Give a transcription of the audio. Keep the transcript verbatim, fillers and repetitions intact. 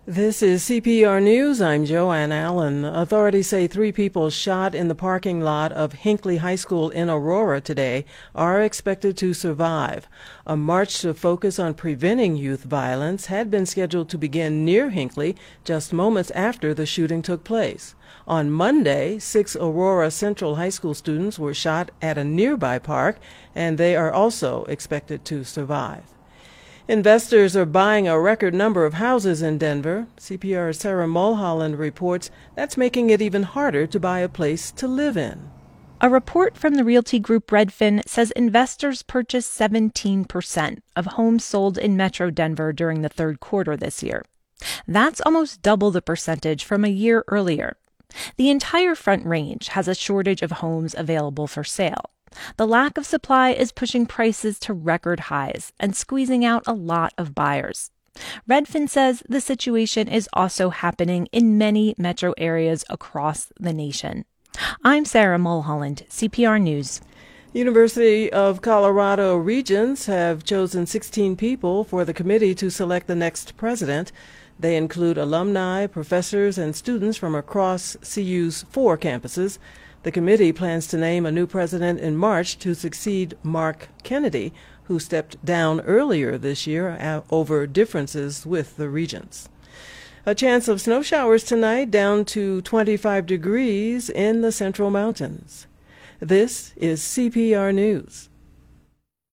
This is C P R News. I'm Joanne Allen. Authorities say three people shot in the parking lot of Hinckley High School in Aurora today are expected to survive. A march to focus on preventing youth violence had been scheduled to begin near Hinckley just moments after the shooting took place. On Monday, six Aurora Central High School students were shot at a nearby park, and they are also expected to survive. Investors are buying a record number of houses in Denver. C P R's Sarah Mulholland reports that's making it even harder to buy a place to live in. A report from the realty group Redfin says investors purchased seventeen percent of homes sold in Metro Denver during the third quarter this year. That's almost double the percentage from a year earlier. The entire Front Range has a shortage of homes available for sale. The lack of supply is pushing prices to record highs and squeezing out a lot of buyers. Redfin says the situation is also happening in many metro areas across the nation. I'm Sarah Mulholland, C P R News. University of Colorado Regents have chosen sixteen people for the committee to select the next president. They include alumni, professors, and students from across C U's four campuses. The committee plans to name a new president in March to succeed Mark Kennedy, who stepped down earlier this year over differences with the regents. A chance of snow showers tonight, down to twenty-five degrees in the Central Mountains. This is C P R News.